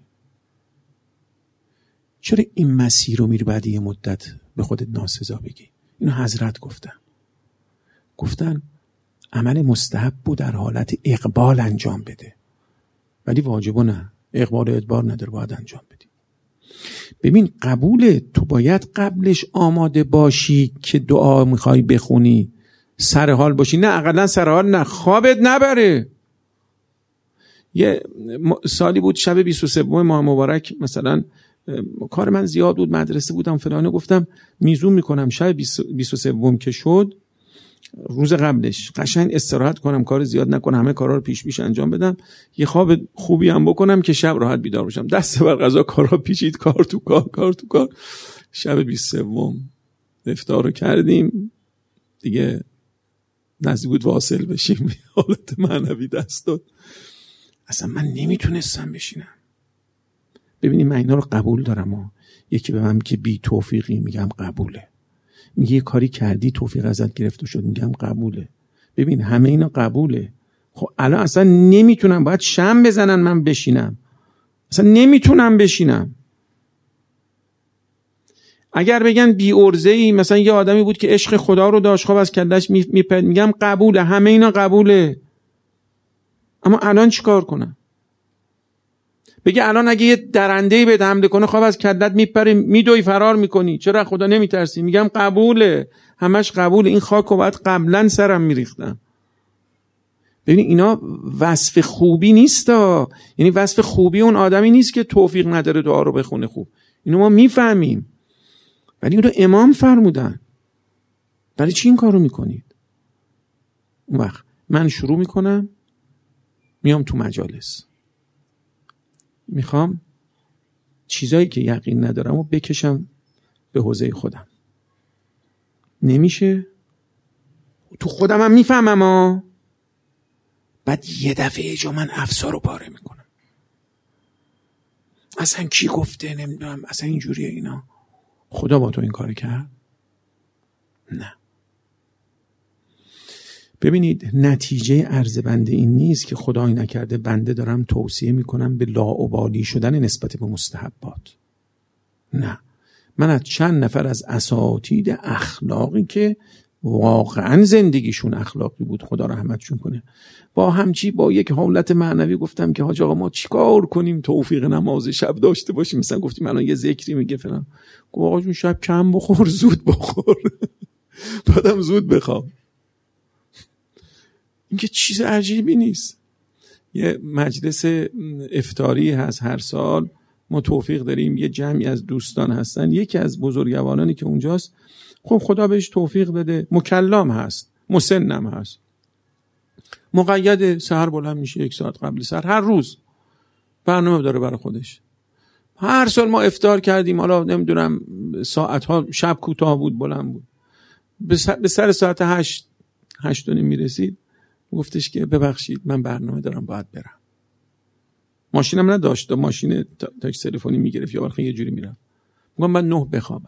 چرا این مسیر رو میری بعد یه مدت به خودت ناسزا بگی؟ اینو حضرت گفتن. گفتن عمل مستحب بود در حالت اقبال انجام بده، ولی واجبو نه، اقبال و ادبار نداره، باید انجام بدی. ببین قبوله، تو باید قبلش آماده باشی که دعا میخوای بخونی، سر حال باشی. نه اقلا سر حال نه، خوابت نبره. یه سالی بود شب بیست و سوم ماه مبارک، مثلا کار من زیاد بود، مدرسه بودم فلانه، گفتم میزون میکنم شب بیست و سوم که شد، روز قبلش قشنگ استراحت کنم، کار زیاد نکنم، همه کارا رو پیش پیش انجام بدم، یه خواب خوبی هم بکنم که شب راحت بیدار باشم. دست بر قضا کارا پیچید، کار تو کار کار تو کار. شب بیست و سوم افطار رو کردیم دیگه، نزدیک بود واصل بشیم، حالت معنوی دست داد، اصلا من نمیتونستم بشینم. ببینید من اینا رو قبول دارم ها. یکی به من میگه بی توفیقی، میگم قبوله. میگه یه کاری کردی توفیق ازت گرفته شد، میگم قبوله. ببین همه اینا قبوله. خب الان اصلا نمیتونم، باید شم بزنن من بشینم، اصلا نمیتونم بشینم. اگر بگن بی ارزه‌ای، مثلا یه آدمی بود که عشق خدا رو داشت، خواب از کلش میپرد، میگم قبوله، همه اینا قبوله. اما الان چیکار کنم؟ بگه الان اگه یه درنده‌ای بهت حمله کنه، خواب از کلت میپره، میدوی فرار میکنی، چرا خدا نمیترسی؟ میگم قبوله، همش قبوله. این خاک رو باید قبلا سرم میریختم. ببین اینا وصف خوبی نیست ها. یعنی وصف خوبی اون آدمی نیست که توفیق نداره دعا رو بخونه خوب، اینو ما میفهمیم، ولی اون رو امام فرمودن. برای چی این کارو میکنید؟ اون وقت من شروع میکنم، میام تو مجالس، میخوام چیزایی که یقین ندارم و بکشم به حوزه خودم. نمیشه. تو خودم هم میفهمم ها. بعد یه دفعه جا من افسار رو پاره میکنم. اصلا کی گفته؟ نمیدونم اصلا اینجوریه اینا. خدا با تو این کار کرد؟ نه. ببینید نتیجه عرض بنده این نیست که خدای نکرده بنده دارم توصیه میکنم به لاابالی شدن نسبت به مستحبات. نه. من از چند نفر از اساتید اخلاقی که واقعا زندگیشون اخلاقی بود، خدا رحمتشون کنه، با همچی با یک حالت معنوی گفتم که حاج آقا ما چیکار کنیم توفیق نماز شب داشته باشیم؟ مثلا گفتیم الان یه ذکری میگه فلان، گفت آقا جون شب کم بخور زود بخور بعدم زود بخواب. این که چیز عجیبی نیست. یه مجلس افطاری هست هر سال، ما توفیق داریم یه جمعی از دوستان هستن، یکی از بزرگوارانی که اونجاست خب خدا بهش توفیق داده، مکلم هست، مسنم هست، مقید سحر بلند میشه یک ساعت قبل سحر، هر روز برنامه داره برای خودش. هر سال ما افطار کردیم، حالا نمیدونم ساعت ها شب کوتاه بود بلند بود، به سر ساعت هشت هشت و نیم میرسید، گفتش که ببخشید من برنامه دارم باید برم. ماشینم نداشت، ماشین تاکسی تلفنی میگرفت یا برخی یه جوری میرم، میگم من نه بخوابم.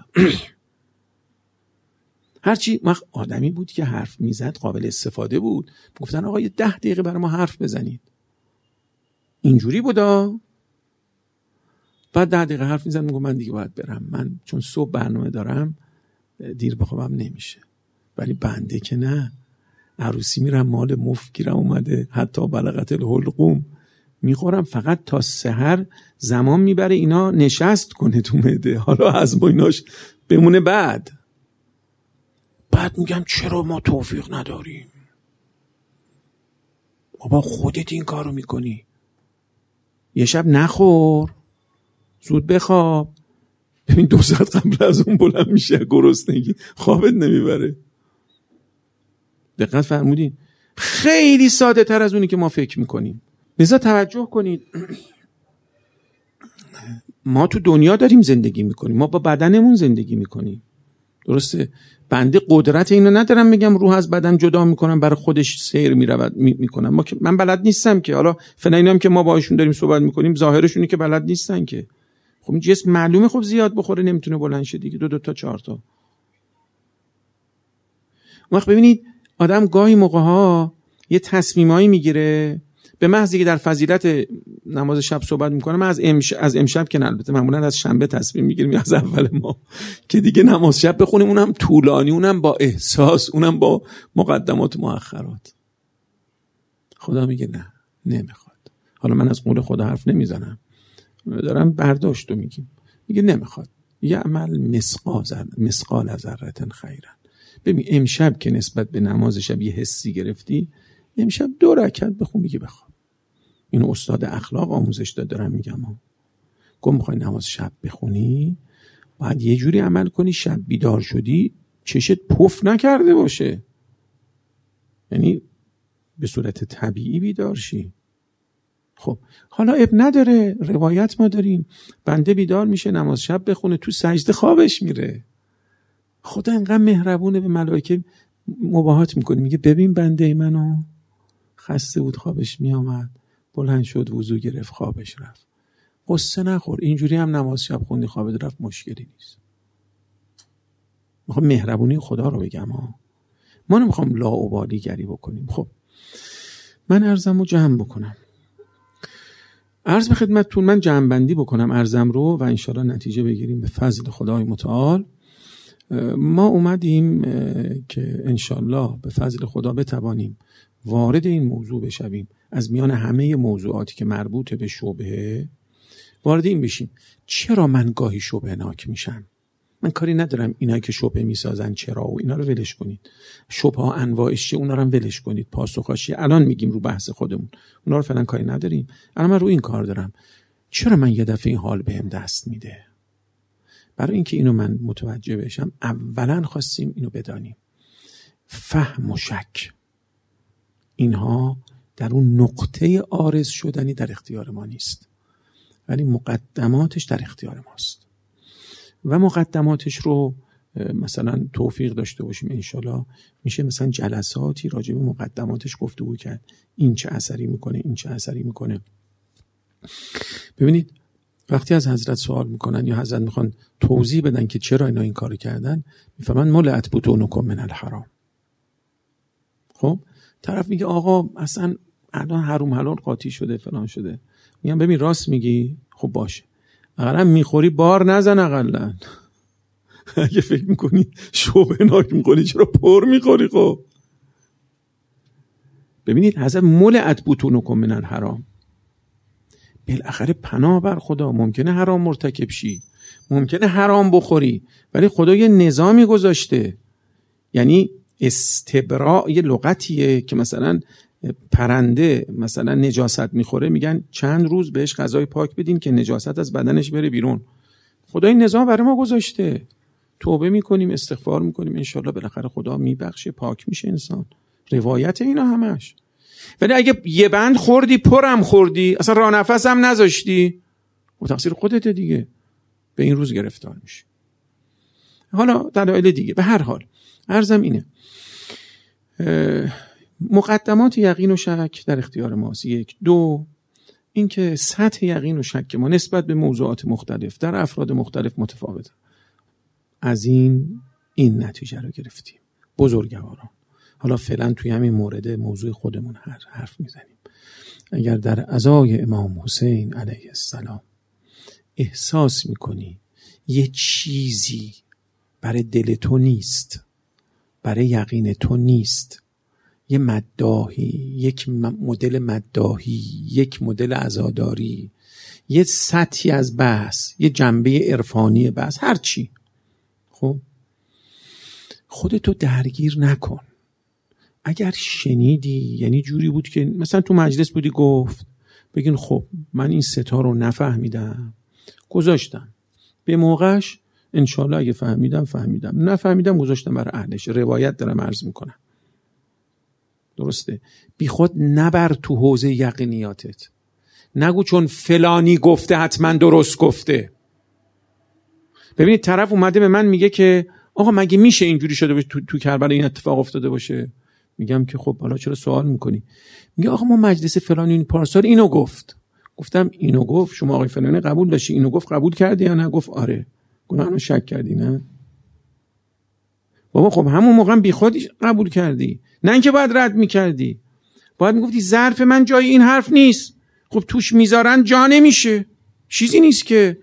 هرچی من آدمی بود که حرف میزد قابل استفاده بود، گفتن آقا یه ده دقیقه برای ما حرف بزنید. اینجوری بودا. بعد ده دقیقه حرف میزد، میگم من دیگه باید برم، من چون صبح برنامه دارم دیر بخوابم نمیشه. ولی بنده که نه، عروسی میرم مال مفت گیرم اومده، حتی بلغت الحلقوم میخورم، فقط تا سحر زمان میبره اینا نشست کنه تو معده، حالا از ما ایناش بمونه. بعد بعد میگم چرا ما توفیق نداریم؟ بابا خودت این کارو میکنی. یه شب نخور، زود بخواب. ببین دو ساعت قبل از اون بلند میشه گرسنگی، خوابت نمیبره. دقت فرمودین؟ خیلی ساده تر از اونی که ما فکر میکنیم. لذا توجه کنید، ما تو دنیا داریم زندگی میکنیم، ما با بدنمون زندگی میکنیم، درسته؟ بنده قدرت اینو ندارم بگم روح از بدن جدا میکنم برای خودش سیر میرود میکنم. ما که من بلد نیستم که. حالا فعلا اینام که ما باهاشون داریم صحبت میکنیم ظاهرشونه که بلد نیستن که. خب این جسم معلومه خب زیاد بخوره نمیتونه بلند شه دیگه، دو دو تا چهار تا. وقت ببینید آدم گاهی موقع ها یه تصمیمایی میگیره به محضی که در فضیلت نماز شب صحبت میکنه. من از امشب, از امشب که نه، البته معمولا از شنبه تصمیم میگیریم از اول ما که دیگه نماز شب بخونیم، اونم طولانی، اونم با احساس، اونم با مقدمات و مؤخرات. خدا میگه نه، نمیخواد. حالا من از قول خدا حرف نمیزنم، دارم برداشت رو میگیم. میگه نمیخواد. یعمل مثقال مثقال ذره خیرا. ببین امشب که نسبت به نماز شب یه حسی گرفتی، امشب دو رکعت بخون، میگه بخواب. اینو استاد اخلاق آموزش داد، دارم میگم ها. گفت میخوای نماز شب بخونی باید یه جوری عمل کنی شب بیدار شدی چشت پف نکرده باشه، یعنی به صورت طبیعی بیدار شی. خب حالا اب نداره، روایت ما داریم بنده بیدار میشه نماز شب بخونه، تو سجده خوابش میره. خدا انقدر مهربونه به ملائکه مباهات میکنه، میگه ببین بنده منو خسته بود خوابش میامد، بلند شد وضو گرفت خوابش رفت. قصه نخور، اینجوری هم نماز شب خوندی خوابت رفت مشکلی نیست. میخوام مهربونی خدا رو بگم ها، ما نمیخوام لاابالی گری بکنیم. خب من عرضم رو جمع بکنم، عرض به خدمتتون، من جمع بندی بکنم عرضم رو و انشالله نتیجه بگیریم به فضل خدای متعال. ما اومدیم که انشالله به فضل خدا بتوانیم وارد این موضوع بشویم، از میان همه موضوعاتی که مربوط به شبهه وارد این بشیم. چرا من گاهی شبهه ناک میشم؟ من کاری ندارم اینا که شبهه میسازن چرا و اینا رو ولش کنید، شبهه ها انواعش چیه اونا رو هم ولش کنید، پاسخاش الان میگیم رو بحث خودمون، اونا رو فعلا کاری نداریم. الان من رو این کار دارم، چرا من یه دفعه این حال بهم دست میده؟ برای اینکه اینو من متوجه بشم اولا خواستیم اینو بدانیم، فهم و شک اینها در اون نقطه عارض شدنی در اختیار ما نیست، ولی مقدماتش در اختیار ماست. و مقدماتش رو مثلا توفیق داشته باشیم انشالله میشه مثلا جلساتی راجع به مقدماتش گفتگو کرد، این چه اثری میکنه، این چه اثری میکنه. ببینید وقتی از حضرت سوال میکنن یا حضرت میخوان توضیح بدن که چرا اینا این کارو کردن، میفهمن ملئت بطونکم من الحرام. خب طرف میگه آقا اصلا الان حروم حلال قاطی شده فلان شده. میگم ببین راست میگی، خب باشه، اقلا میخوری بار نزن اقلا. اگه فکر میکنی شوبناک میکنی چرا پر میخوری؟ خب ببینید حضرت ملئت بطونکم من الحرام، بالاخره پناه بر خدا، ممکنه حرام مرتکب شی، ممکنه حرام بخوری، ولی خدا یه نظامی گذاشته. یعنی استبراء یه لغتیه که مثلا پرنده مثلا نجاست میخوره، میگن چند روز بهش غذای پاک بدین که نجاست از بدنش بره بیرون. خدا این نظام برای ما گذاشته. توبه میکنیم، استغفار میکنیم، انشالله بالاخره خدا میبخشه، پاک میشه انسان. روایت اینا همش. ولی اگه یه بند خوردی، پرم خوردی، اصلا راه نفس هم نذاشتی، و تقصیر خودته دیگه، به این روز گرفتار میشی. حالا دلایل دیگه. به هر حال عرضم اینه، مقدمات یقین و شک در اختیار ماست. یک. دو، اینکه سطح یقین و شک ما نسبت به موضوعات مختلف در افراد مختلف متفاوته. از این این نتیجه رو گرفتیم بزرگواران. حالا فعلا توی همین مورد موضوع خودمون حرف میزنیم. اگر در عزای امام حسین علیه السلام احساس میکنی یه چیزی برای دل تو نیست، برای یقین تو نیست، یه مداحی، یک مدل مداحی، یک مدل عزاداری، یه سطحی از بحث، یه جنبه عرفانی بحث، هر چی، خب خودتو درگیر نکن. اگر شنیدی، یعنی جوری بود که مثلا تو مجلس بودی گفت، بگین خب من این ستا رو نفهمیدم، گذاشتم به موقعش، انشالله اگه فهمیدم فهمیدم، نفهمیدم گذاشتم برای اهلش. روایت دارم عرض میکنم، درسته؟ بی خود نبر تو حوزه یقینیاتت، نگو چون فلانی گفته حتما درست گفته. ببینید طرف اومده به من میگه که آقا مگه میشه اینجوری شده باشه، تو, تو کربلا این اتفاق افتاده باشه؟ میگم که خب حالا چرا سوال میکنی؟ میگه آقا ما مجلس فلانی این پارسال اینو گفت. گفتم اینو گفت، شما آقای فلانی قبول داشتی اینو گفت، قبول کردی یا نه؟ گفت آره. گفتم شک کردی؟ نه بابا، خب همون موقع بی خود قبول کردی، نه اینکه باید رد میکردی. باید میگفتی ظرف من جای این حرف نیست. خب توش میذارن جا نمیشه، چیزی نیست که.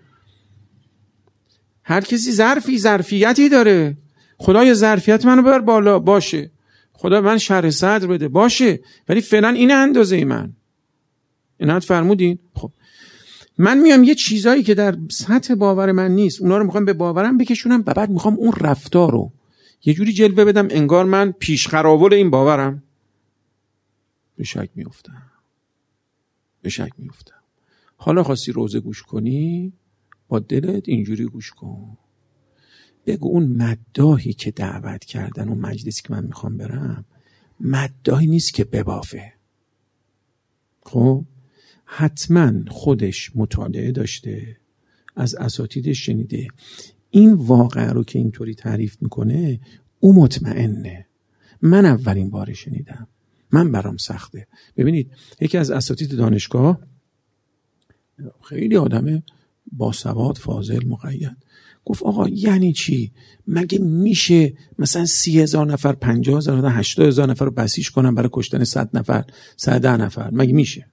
هر کسی ظرفی ظرفیتی داره. خدای ظرفیت منو ببر بالا، باشه. خدا من شرح صدر بده، باشه. ولی فعلا این اندازه من. اینا فرمودین؟ خب من میام یه چیزایی که در سطح باور من نیست، اونا رو میخوام به باورم بکشونم و بعد میخوام اون رفتار رو یه جوری جلوه بدم انگار من پیش خرابول این باورم. به شک میافتم. به شک میافتم. حالا خواستی روزه گوش کنی، با دلت اینجوری گوش کن. بگو اون مداحی که دعوت کردن، اون مجلسی که من میخوام برم، مداحی نیست که ببافه. خب حتما خودش مطالعه داشته، از اساتیدش شنیده. این واقعه رو که اینطوری تعریف میکنه، او مطمئنه. من اولین بار شنیدم، من برام سخته. ببینید یکی از اساتید دانشگاه، خیلی آدمه باسواد، فاضل، مقید، گفت آقا یعنی چی؟ مگه میشه مثلا سی هزار نفر، پنجاه هزار نفر، هشتاد هزار نفر رو بسیج کنن برای کشتن صد نفر، صد ده نفر؟ مگه میشه؟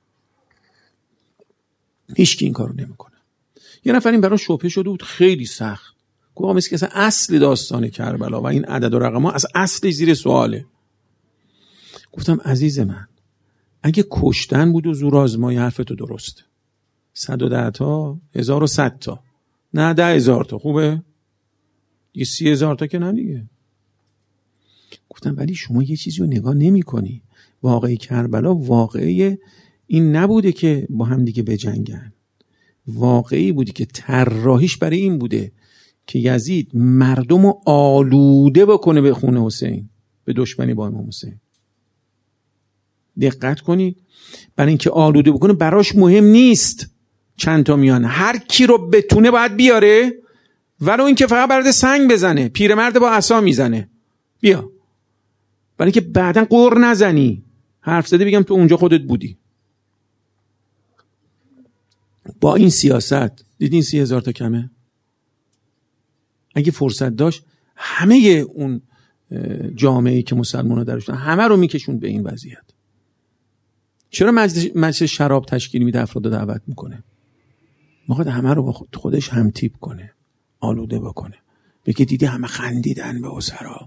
هیچ کی این کارو نمیکنه. یه نفر این برای شبهه شده بود، خیلی سخت. گفت آقا مثل که اصلا اصل داستان کربلا و این عدد و رقم ها از اصلش زیر سواله. گفتم عزیز من، اگه کشتن بود و زور آزمایی، حرفتو درسته. صد و ده تا، هزار و صد تا، نه ده هزار تا، خوبه؟ یه سی هزار تا که نه دیگه. گفتم ولی شما یه چیزی رو نگاه نمی کنی. واقعی کربلا واقعی این نبوده که با هم دیگه بجنگن. واقعی بوده که طراحیش برای این بوده که یزید مردم رو آلوده بکنه به خون حسین، به دشمنی با امام حسین. دقت کنید، برای اینکه آلوده بکنه براش مهم نیست چند تا میان، هر کی رو بتونه باید بیاره. ولو این که فقط برات سنگ بزنه، پیرمرد با عصا میزنه، بیا، برای اینکه بعداً قر نزنی، حرف زدی بگم تو اونجا خودت بودی. با این سیاست دیدین سی هزار تا کمه؟ اگه فرصت داشت همه اون جامعه‌ای که مسلمان‌ها درشون همه رو میکشوند به این وضعیت. چرا مجلس, مجلس شراب تشکیل میده، افراد رو دعوت میکنه؟ میخواد همه رو با خودش هم تیپ کنه، آلوده بکنه، بگه دیدی همه خندیدن به اسرا.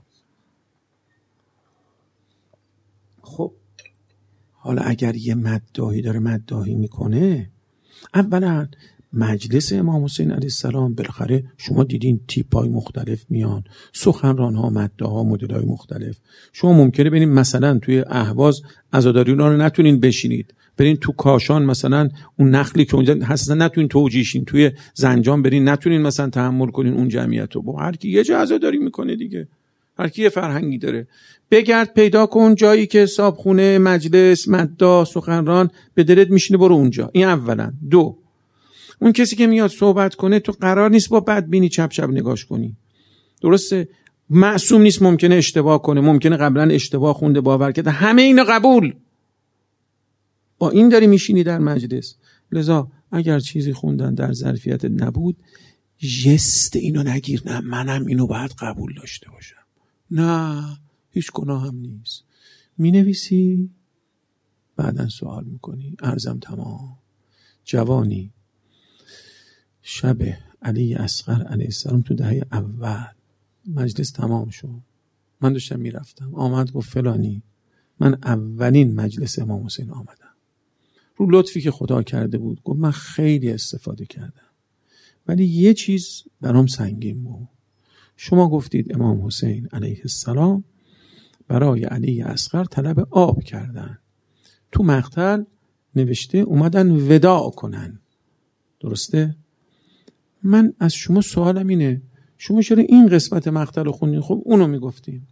خب حالا اگر یه مداحی داره مداحی میکنه، اولا مجلس امام حسین علیه السلام بالاخره شما دیدین تیپ‌های مختلف میان، سخنران‌ها، مداح‌ها، مدل‌های مختلف. شما ممکنه برین مثلا توی اهواز عزاداریون رو نتونین بشینید، برین تو کاشان مثلا اون نخلی که اونجا هست نتونین توجیهشین، توی زنجان برین نتونین مثلا تحمل کنین اون جمعیت رو. با هر کی یه جا عزاداری میکنه دیگه، هر کی یه فرهنگی داره. بگرد پیدا کن جایی که صاحبخونه، مجلس، مداح، سخنران به دلت میشینه، برو اونجا. این اولا. دو، اون کسی که میاد صحبت کنه تو قرار نیست با بدبینی چپ چپ نگاش کنی. درسته؟ معصوم نیست، ممکنه اشتباه کنه، ممکنه قبلا اشتباه خونده باور کرده، همه اینا قبول. با این داری میشینی در مجلس. لذا اگر چیزی خوندن در ظرفیت نبود، جست اینو نگیر، نه منم اینو باید قبول داشته باشم، نه هیچ گناه هم نیست. مینویسی، بعدن سوال میکنی. عرضم تمام. جوانی شب علی اصغر علیه السلام تو دهه اول مجلس تمام شد، من داشتم میرفتم، آمد گفت فلانی من اولین مجلس امام حسین آمدم. رو لطفی که خدا کرده بود گفت من خیلی استفاده کردم، ولی یه چیز برام سنگین بود. شما گفتید امام حسین علیه السلام برای علی اصغر طلب آب کردن، تو مقتل نوشته اومدن وداع کنن، درسته؟ من از شما سوالم اینه، شما چرا این قسمت مقتل رو خوندین؟ خب اونو میگفتیم.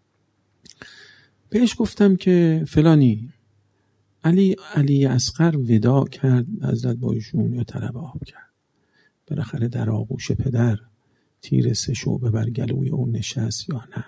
بهش گفتم که فلانی علی علی اصغر وداع کرد حضرت با ایشون یا طلب آب کرد، بالاخره در آغوش پدر تیر سه شعبه بر گلوی اون نشست یا نه؟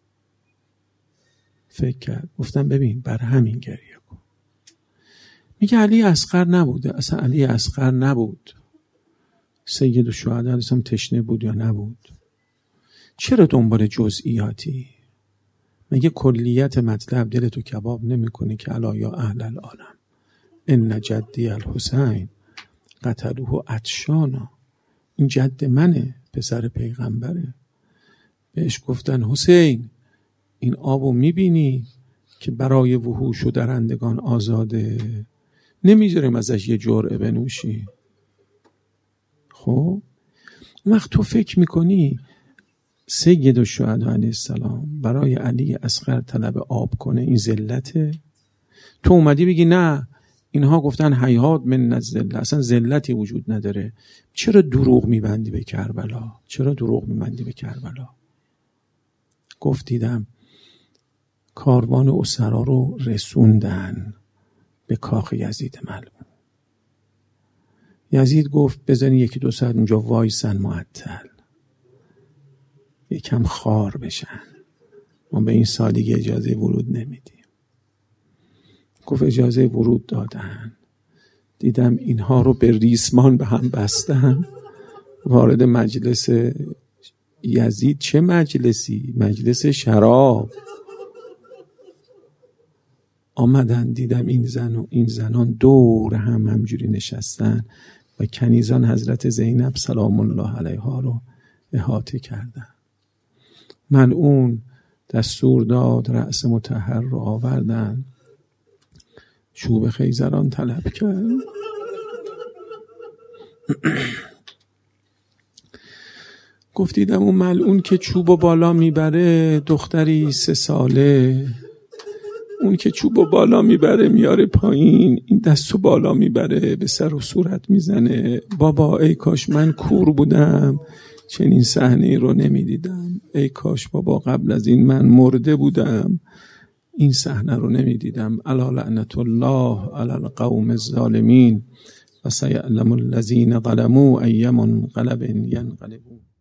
فکر کرد. گفتم ببین بر همین گریه کن. میگه علی اصغر نبوده، اصلا علی اصغر نبود. سید الشهدا هم تشنه بود یا نبود؟ چرا دنبال جزئیاتی؟ مگه کلیت مطلب دلتو کباب نمیکنه که الا یا اهل العالم ان جدی الحسین قتلوه عطشانا، این جد منه، پسر پیغمبره. بهش گفتن حسین این آبو میبینی که برای وحوش و درندگان آزاده، نمیذاریم ازش یه جرعه بنوشی. خب اون وقت تو فکر میکنی سید الشهدا علیه السلام برای علی اصغر طلب آب کنه این ذلته؟ تو اومدی بگی نه اینها گفتن هیهات من الذله، اصلا ذلتی وجود نداره. چرا دروغ میبندی به کربلا؟ چرا دروغ میبندی به کربلا؟ گفت دیدم کاروان اسرا رو رسوندن به کاخ یزید ملعون. یزید گفت بزنی یکی دو ساعت اونجا وایسن معطل، یکم خار بشن، ما به این سادگی اجازه ورود نمیدیم. گفت اجازه ورود دادن. دیدم اینها رو به ریسمان به هم بستن، وارد مجلس یزید. چه مجلسی؟ مجلس شراب. آمدن دیدم این زن و این زنان دور هم همجوری نشستن و کنیزان حضرت زینب سلام الله علیها رو احاطه کردن. ملعون دستور داد رأس مطهر رو آوردن، چوب خیزران طلب کرد. گفتیدم اون ملعون که چوب بالا میبره دختری سه ساله، اون که چوب بالا میبره میاره پایین، این دستو بالا میبره به سر و صورت میزنه. بابا ای کاش من کور بودم چنین صحنه رو نمیدیدم، ای کاش بابا قبل از این من مرده بودم این صحنه رو نمیدیدم. الا لعنت الله علی القوم الظالمین و سیعلم الذین ظلموا ای منقلب ینقلبون.